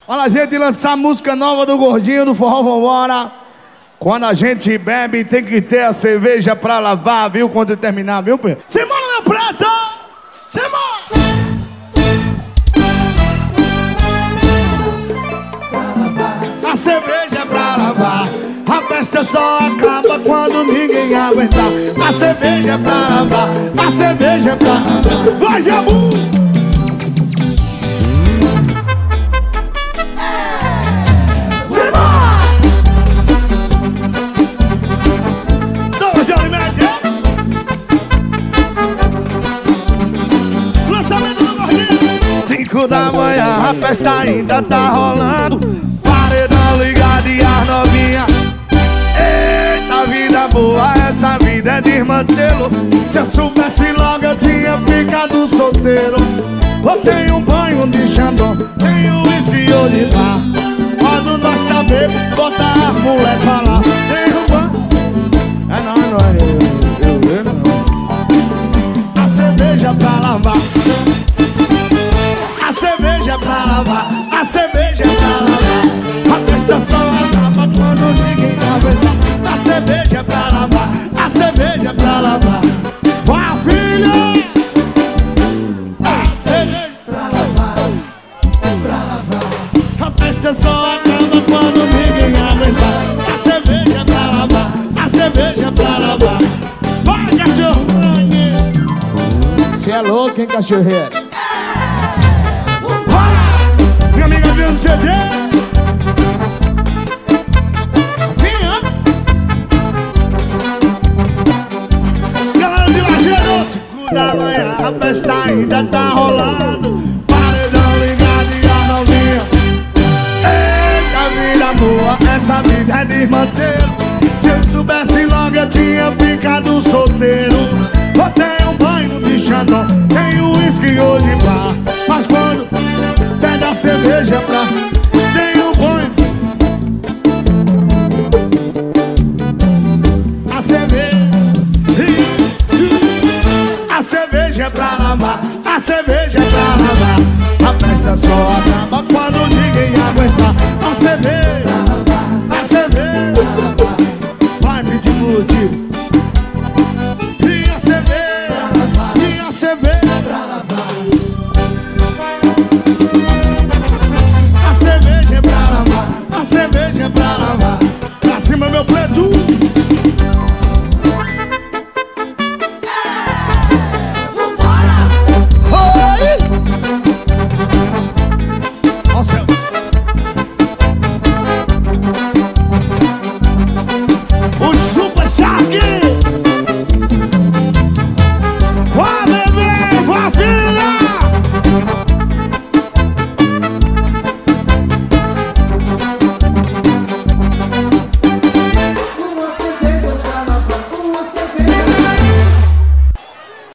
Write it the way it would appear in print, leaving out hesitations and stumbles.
Olha a gente lançar a música nova do Gordinho do Forró Vambora. Quando a gente bebe tem que ter a cerveja pra lavar, viu? Quando terminar, viu? Simona na preta! Simona! A cerveja é pra lavar. A festa só acaba quando ninguém aguentar. A cerveja é pra lavar. A cerveja é pra lavar. Vai, Jabu! Lançamento do Gordinho. 5 da manhã, a festa ainda tá rolando. Paredão ligado e as novinha. Eita, vida boa, essa vida é desmantelo. Se eu soubesse logo eu tinha ficado solteiro. Eu tenho um banho de Xandão, tenho uísque ou de bar. Quando nós tá bebo, bota as mulher pra lá. Tem um banho. É nóis, eu não. A cerveja pra lavar. A cerveja pra lavar. A cerveja pra lavar. A festa só acaba quando ninguém aguenta. A cerveja pra lavar. A cerveja pra lavar. Vai, filha! A cerveja pra lavar. Pra lavar. A festa só acaba quando ninguém aguenta. A cerveja pra lavar. A cerveja pra lavar. Vai, cachorro! Cê é louco, hein, cachorreiro? Vai! Minha amiga viu no CD. Vinha! Galera de Lajeiro, 5 da manhã, a festa ainda tá rolando. Paredão ligado e a novinha. Eita, vida boa, essa vida é desmantelo. Se eu soubesse logo eu tinha ficado solteiro. Eu tenho um banho de Xandão, tenho uísque ou de bar. Mas quando pede a cerveja pra... Tenho um banho. A cerveja. A cerveja é pra lavar. A cerveja é pra lavar. A festa só acaba quando ninguém aguentar. A cerveja. A cerveja. Vai me divertir. E a cerveja. E a cerveja pra lavar. A cerveja é pra lavar. A cerveja é pra lavar. Pra cima, meu preto. Oi! Ó céu. O Super Shark.